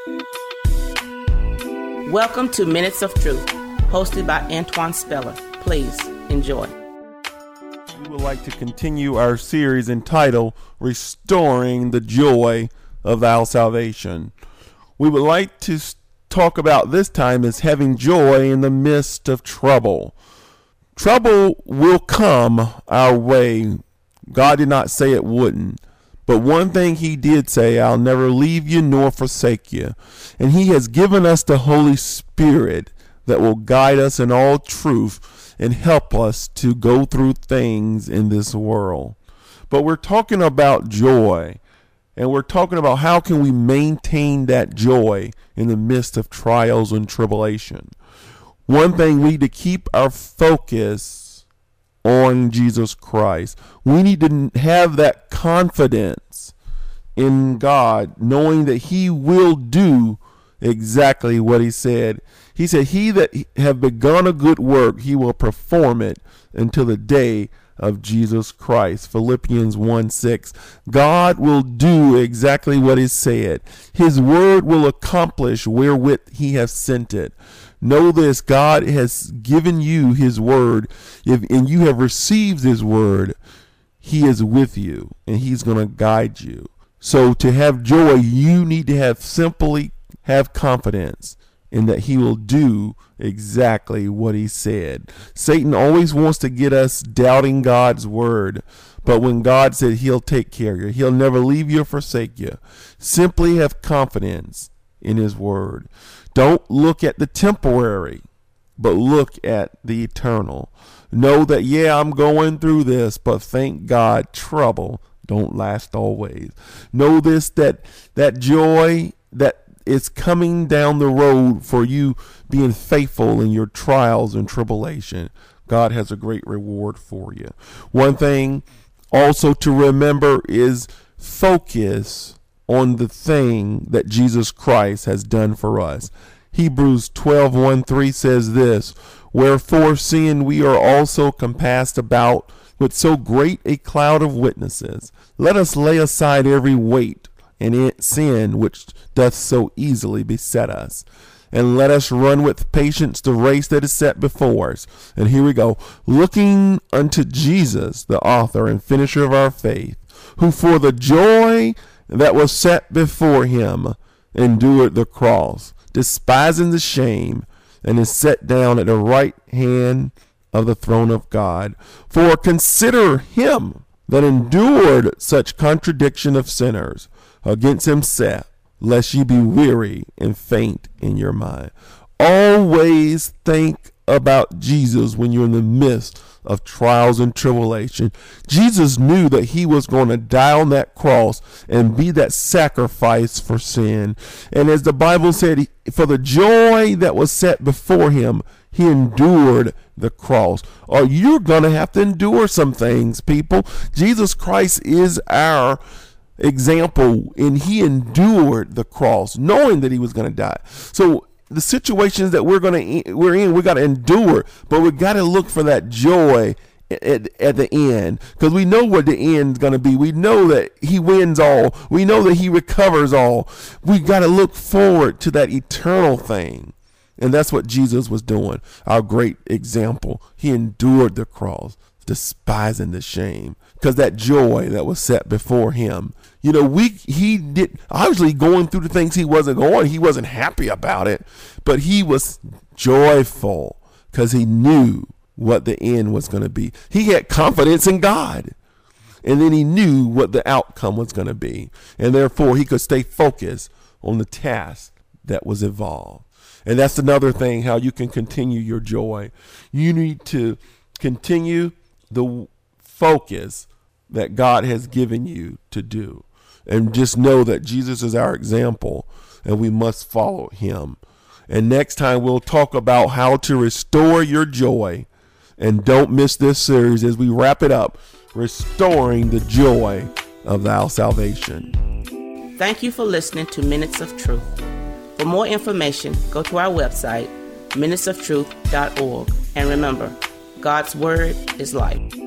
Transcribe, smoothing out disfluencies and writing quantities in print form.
Welcome to Minutes of Truth, hosted by Antoine Speller. Please enjoy. We would like to continue our series entitled Restoring the Joy of Our Salvation. We would like to talk about this time as having joy in the midst of trouble. Trouble will come our way. God did not say it wouldn't. But one thing he did say, I'll never leave you nor forsake you. And he has given us the Holy Spirit that will guide us in all truth and help us to go through things in this world. But we're talking about joy. And we're talking about how can we maintain that joy in the midst of trials and tribulation. One thing, we need to keep our focus on Jesus Christ. We need to have that confidence in God, knowing that he will do exactly what he said. He said, he that have begun a good work, he will perform it until the day of Jesus Christ. Philippians 1:6. God will do exactly what he said. His word will accomplish wherewith he has sent it. Know this, God has given you his word, and you have received his word. He is with you, and he's going to guide you. So to have joy, you need to simply have confidence in that he will do exactly what he said. Satan always wants to get us doubting God's word. But when God said he'll take care of you, he'll never leave you or forsake you, simply have confidence in his word. Don't look at the temporary, but look at the eternal. Know that, I'm going through this, but thank God trouble don't last always. Know this, that joy that is coming down the road for you being faithful in your trials and tribulation. God has a great reward for you. One thing also to remember is focus on the thing that Jesus Christ has done for us. Hebrews 12:1-3 says this, wherefore seeing we are also compassed about with so great a cloud of witnesses, let us lay aside every weight and sin which doth so easily beset us, and let us run with patience the race that is set before us. And here we go, looking unto Jesus, the author and finisher of our faith, who for the joy that was set before him endured the cross, despising the shame, and is set down at the right hand of the throne of God. For consider him that endured such contradiction of sinners against himself, lest ye be weary and faint in your mind. Always think about Jesus when you're in the midst of trials and tribulation. Jesus knew that he was going to die on that cross and be that sacrifice for sin. And as the Bible said, for the joy that was set before him, he endured the cross. Or you're going to have to endure some things, people. Jesus Christ is our example, and he endured the cross knowing that he was going to die. So the situations that we're in, we got to endure, but we got to look for that joy at the end, because we know what the end's going to be. We know that he wins all. We know that he recovers all. We got to look forward to that eternal thing. And that's what Jesus was doing, our great example. He endured the cross, despising the shame, because that joy that was set before him. He did obviously going through the things he wasn't happy about it, but he was joyful because he knew what the end was going to be. He had confidence in God, and then he knew what the outcome was going to be, and therefore he could stay focused on the task that was involved. And that's another thing, how you can continue your joy. You need to continue the focus that God has given you to do. And just know that Jesus is our example, and we must follow him. And next time we'll talk about how to restore your joy. And don't miss this series as we wrap it up, restoring the joy of our salvation. Thank you for listening to Minutes of Truth. For more information, go to our website, minutesoftruth.org. And remember, God's word is life.